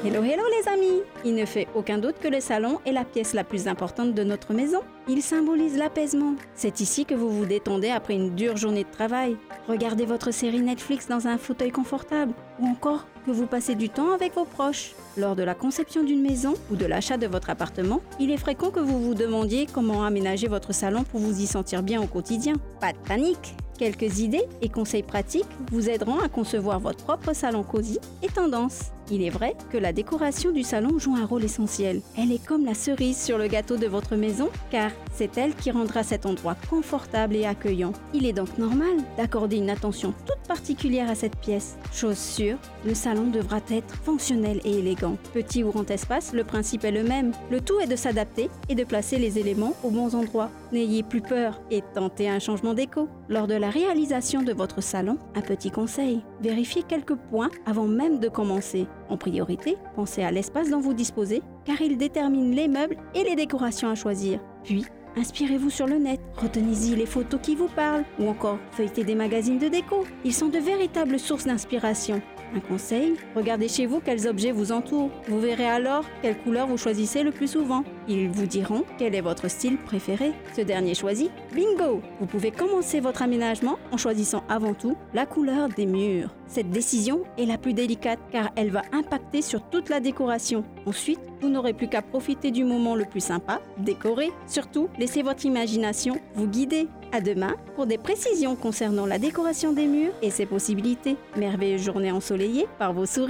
Hello hello les amis! Il ne fait aucun doute que le salon est la pièce la plus importante de notre maison. Il symbolise l'apaisement. C'est ici que vous vous détendez après une dure journée de travail. Regardez votre série Netflix dans un fauteuil confortable ou encore que vous passez du temps avec vos proches. Lors de la conception d'une maison ou de l'achat de votre appartement, il est fréquent que vous vous demandiez comment aménager votre salon pour vous y sentir bien au quotidien. Pas de panique! Quelques idées et conseils pratiques vous aideront à concevoir votre propre salon cosy et tendance. Il est vrai que la décoration du salon joue un rôle essentiel. Elle est comme la cerise sur le gâteau de votre maison, car c'est elle qui rendra cet endroit confortable et accueillant. Il est donc normal d'accorder une attention toute particulière à cette pièce. Chose sûre, le salon devra être fonctionnel et élégant. Petit ou grand espace, le principe est le même. Le tout est de s'adapter et de placer les éléments aux bons endroits. N'ayez plus peur et tentez un changement déco. Lors de la réalisation de votre salon, un petit conseil, vérifiez quelques points avant même de commencer. En priorité, pensez à l'espace dont vous disposez, car il détermine les meubles et les décorations à choisir. Puis, inspirez-vous sur le net, retenez-y les photos qui vous parlent, ou encore feuilletez des magazines de déco. Ils sont de véritables sources d'inspiration. Un conseil, regardez chez vous quels objets vous entourent. Vous verrez alors quelle couleur vous choisissez le plus souvent. Ils vous diront quel est votre style préféré. Ce dernier choisi, bingo! Vous pouvez commencer votre aménagement en choisissant avant tout la couleur des murs. Cette décision est la plus délicate car elle va impacter sur toute la décoration. Ensuite, vous n'aurez plus qu'à profiter du moment le plus sympa, décorer. Surtout, laissez votre imagination vous guider. À demain pour des précisions concernant la décoration des murs et ses possibilités. Merveilleuse journée ensoleillée par vos sourires.